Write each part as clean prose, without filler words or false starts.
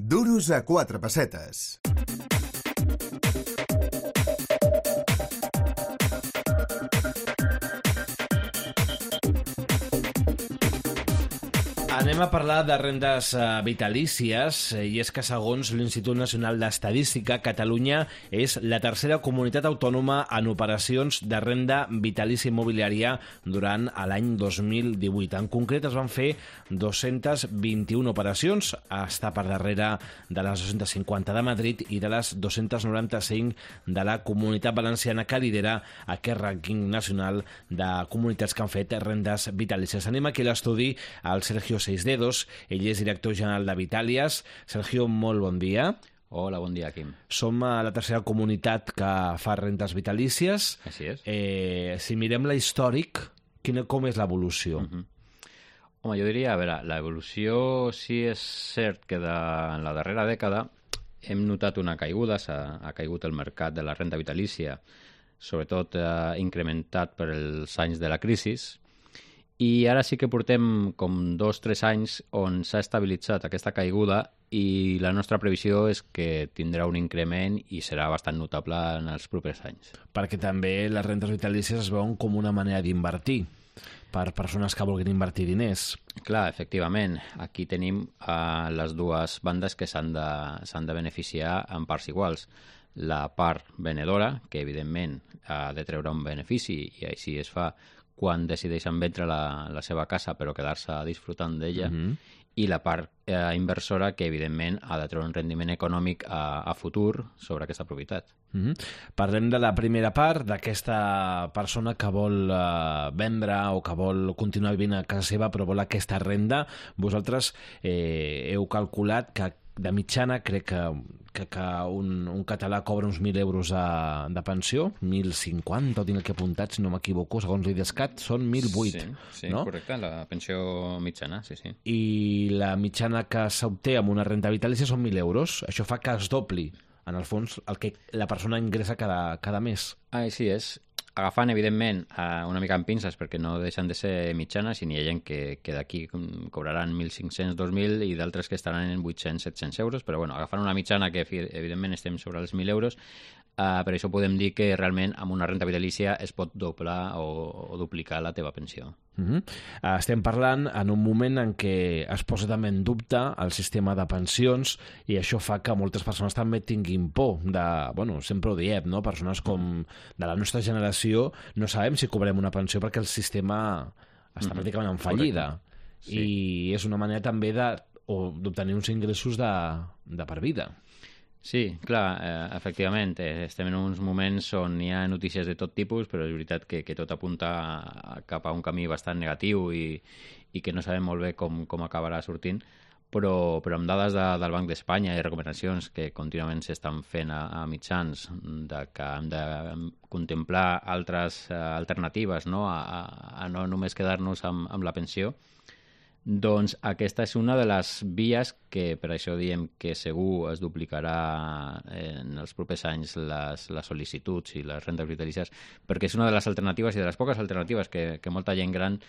Duros a 4 pessetes. Anem a parlar de rendes vitalícies i és que segons l'Institut Nacional d'Estadística, Catalunya és la tercera comunitat autònoma en operacions de renda vitalícia immobiliària durant l'any 2018. En concret es van fer 221 operacions, està per darrere de les 250 de Madrid i de les 295 de la Comunitat Valenciana, que lidera aquest rànquing nacional de comunitats que han fet rendes vitalícies. Anem aquí a l'estudi al Sergio Seisdedos, ell és director general de Vitàlies. Sergio, molt bon dia. Hola, bon dia, Quim. Som a la tercera comunitat que fa rendes vitalícies. Així és. Si mirem la històric, com és l'evolució? Home, jo diria, a veure, l'evolució sí és cert que en la darrera dècada hem notat una caiguda, ha caigut el mercat de la renda vitalícia, sobretot incrementat per els anys de la crisi. I ara sí que portem com 2 o 3 anys on s'ha estabilitzat aquesta caiguda i la nostra previsió és que tindrà un increment i serà bastant notable en els propers anys. Perquè també les rendes vitalícies es veuen com una manera d'invertir per persones que vulguin invertir diners. Clar, efectivament. Aquí tenim les dues bandes que s'han de beneficiar en parts iguals. La part venedora, que evidentment ha de treure un benefici i així es fa quan decideixen vendre la seva casa però quedar-se disfrutant d'ella, i la part inversora, que evidentment ha de treure un rendiment econòmic a futur sobre aquesta propietat. Parlem de la primera part, d'aquesta persona que vol vendre o que vol continuar vivint a casa seva però vol aquesta renda. Vosaltres heu calculat que de mitjana crec que un català cobra uns 1.000 euros de pensió, 1.050, ho tinc aquí apuntat, si no m'equivoco, segons l'IDESCAT, són 1.008. Sí, no? Correcte, la pensió mitjana, sí. I la mitjana que s'obté amb una renda vitalícia són 1.000 euros. Això fa que es dobli, en el fons, el que la persona ingressa cada mes. Així és. Agafant, evidentment, una mica en pinces, perquè no deixen de ser mitjanes, i n'hi ha gent que d'aquí cobraran 1.500, 2.000 i d'altres que estaran en 800, 700 euros, però bueno, agafant una mitjana que evidentment estem sobre els 1.000 euros, per això podem dir que realment amb una renta vitalícia es pot doblar o duplicar la teva pensió. Estem parlant en un moment en què es posa també en dubte el sistema de pensions i això fa que moltes persones també tinguin por sempre ho diem, no? Persones com de la nostra generació no sabem si cobrem una pensió perquè el sistema està pràcticament en fallida. Sí. I és una manera també d'obtenir uns ingressos de per vida. Sí, clar, efectivament, estem en uns moments on hi ha notícies de tot tipus, però és veritat que tot apunta cap a un camí bastant negatiu i que no sabem molt bé com acabarà sortint, però amb dades del Banc d'Espanya i recomanacions que contínuament s'estan fent a mitjans de que hem de contemplar altres alternatives, no? A no només quedar-nos amb la pensió, doncs aquesta és una de les vies que per això diem que segur es duplicarà en els propers anys les sol·licituds i les rendes vitalícies, perquè és una de les alternatives i de les poques alternatives que molta gent gran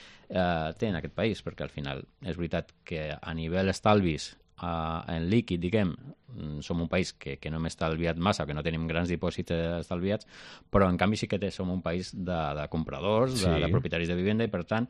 té en aquest país, perquè al final és veritat que a nivell estalvis en líquid, diguem, som un país que no hem estalviat massa, que no tenim grans dipòsits estalviats, però en canvi sí que som un país de compradors, de propietaris de vivenda, i per tant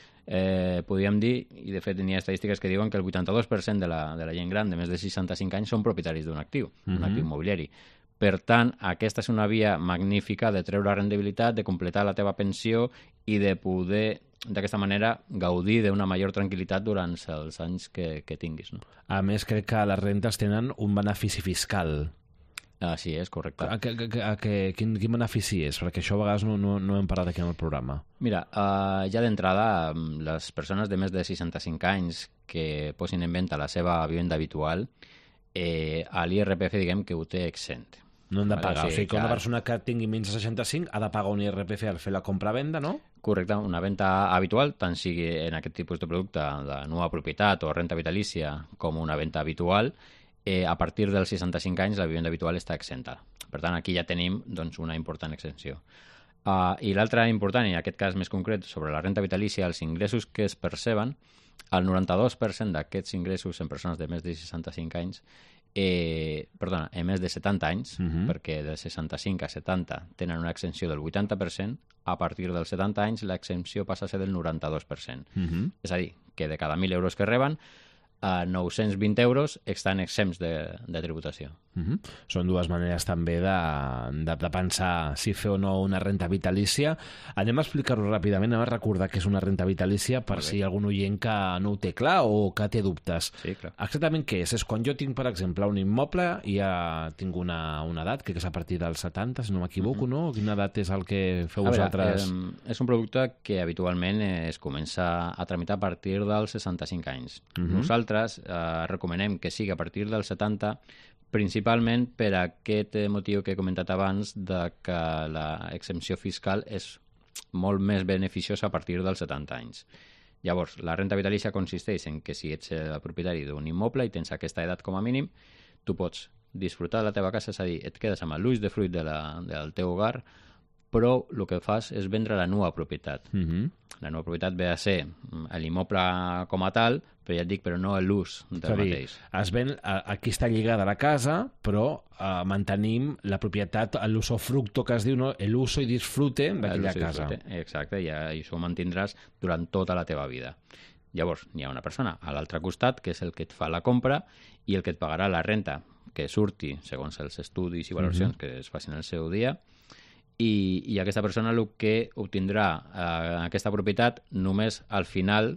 podríem dir, i de fet n'hi ha estadístiques que diuen que el 82% de la gent gran de més de 65 anys són propietaris d'un actiu, un actiu immobiliari. Per tant, aquesta és una via magnífica de treure rendibilitat, de completar la teva pensió i de poder, d'aquesta manera, gaudir d'una major tranquil·litat durant els anys que tinguis. No? A més, crec que les rentes tenen un benefici fiscal. Sí, és correcte. Quin benefici és? Perquè això a vegades no hem parlat aquí en el programa. Mira, ja d'entrada, les persones de més de 65 anys que posin en venda la seva vivenda habitual, a l'IRPF diguem que ho té exempt. No han de pagar. O sigui que una persona que tingui menys de 65 ha de pagar un IRPF al fer la compra-venda, no? Correcte, una venda habitual, tant sigui en aquest tipus de producte de nova propietat o renta vitalícia com una venda habitual, a partir dels 65 anys la vivenda habitual està exempta. Per tant, aquí ja tenim una important exempció. I l'altra important, i en aquest cas més concret, sobre la renta vitalícia, els ingressos que es perceben, el 92% d'aquests ingressos en persones de més de 65 anys més de 70 anys, perquè de 65 a 70 tenen una exenció del 80%, a partir dels 70 anys l'exempció passa a ser del 92%. És a dir, que de cada 1.000 euros que reben, 920 euros estan exempts de tributació. Són dues maneres també de pensar si fer o no una renta vitalícia. Anem a explicar-ho ràpidament, anem a recordar que és una renta vitalícia per si hi ha algun oient que no ho té clar o que té dubtes. Sí, clar. Exactament què és? És quan jo tinc, per exemple, un immoble i ja tinc una edat, que és a partir dels 70, si no m'equivoco, no? Quina edat és el que feu vosaltres? És un producte que habitualment es comença a tramitar a partir dels 65 anys. Nosaltres recomanem que sigui a partir dels 70, principalment per aquest motiu que he comentat abans de que l'exempció fiscal és molt més beneficiosa a partir dels 70 anys. Llavors, la renta vitalícia consisteix en que si ets el propietari d'un immoble i tens aquesta edat com a mínim, tu pots disfrutar de la teva casa, és a dir, et quedes amb l'ús de fruit del teu hogar, però el que fas és vendre la nova propietat. La nova propietat ve a ser l'immoble com a tal, però ja et dic, però no l'ús del mateix. Es ven, aquí està lligada la casa, però mantenim la propietat, l'usufructo que es diu, no? L'uso i disfrute d'aquella casa. Exacte, i això ho mantindràs durant tota la teva vida. Llavors, hi ha una persona a l'altre costat, que és el que et fa la compra i el que et pagarà la renta que surti, segons els estudis i valoracions que es facin el seu dia, i aquesta persona el que obtindrà aquesta propietat només al final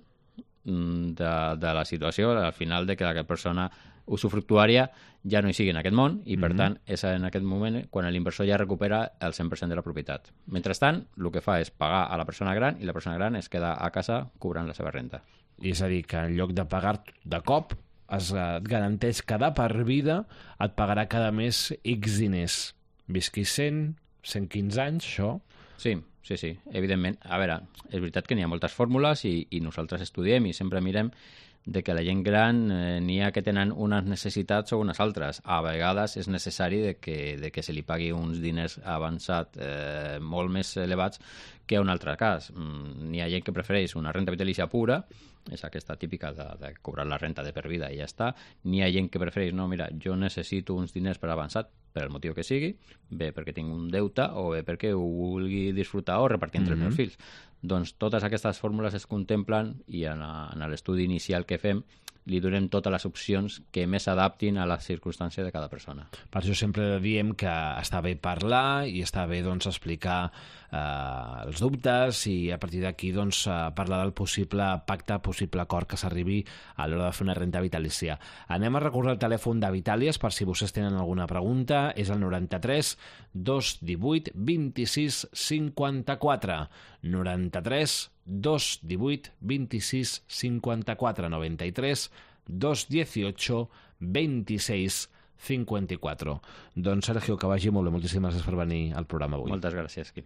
de la situació, al final de que aquesta persona usufructuària ja no hi sigui en aquest món i, per tant, és en aquest moment quan l'inversor ja recupera el 100% de la propietat. Mentrestant, el que fa és pagar a la persona gran i la persona gran es queda a casa cobrant la seva renta. I és a dir, que en lloc de pagar de cop, et garanteix que de per vida et pagarà cada mes X diners. Visquis 115 anys, això? Sí, evidentment. A veure, és veritat que n'hi ha moltes fórmules i nosaltres estudiem i sempre mirem de que la gent gran n'hi ha que tenen unes necessitats o unes altres. A vegades és necessari de que se li pagui uns diners avançat molt més elevats que en un altre cas. N'hi ha gent que prefereix una renta vitalícia pura, és aquesta típica de cobrar la renta de per vida i ja està. N'hi ha gent que prefereix, no, mira, jo necessito uns diners per avançat, per el motiu que sigui, bé perquè tinc un deute o bé perquè ho vulgui disfrutar o repartir entre els meus fills. Doncs totes aquestes fórmules es contemplen i en l'estudi inicial que fem li donem totes les opcions que més s'adaptin a la circumstància de cada persona. Per això sempre diem que està bé parlar i està bé doncs, explicar els dubtes i a partir d'aquí doncs, parlar del possible pacte, possible acord que s'arribi a l'hora de fer una renta vitalícia. Anem a recordar el telèfon de Vitàlies per si vostès tenen alguna pregunta. És el 93 218 26 54. 93 218 26 54. 93 218 26 54. Doncs Sergio, que vagi molt bé. Moltíssimes gràcies per venir al programa avui. Moltes gràcies, Quim.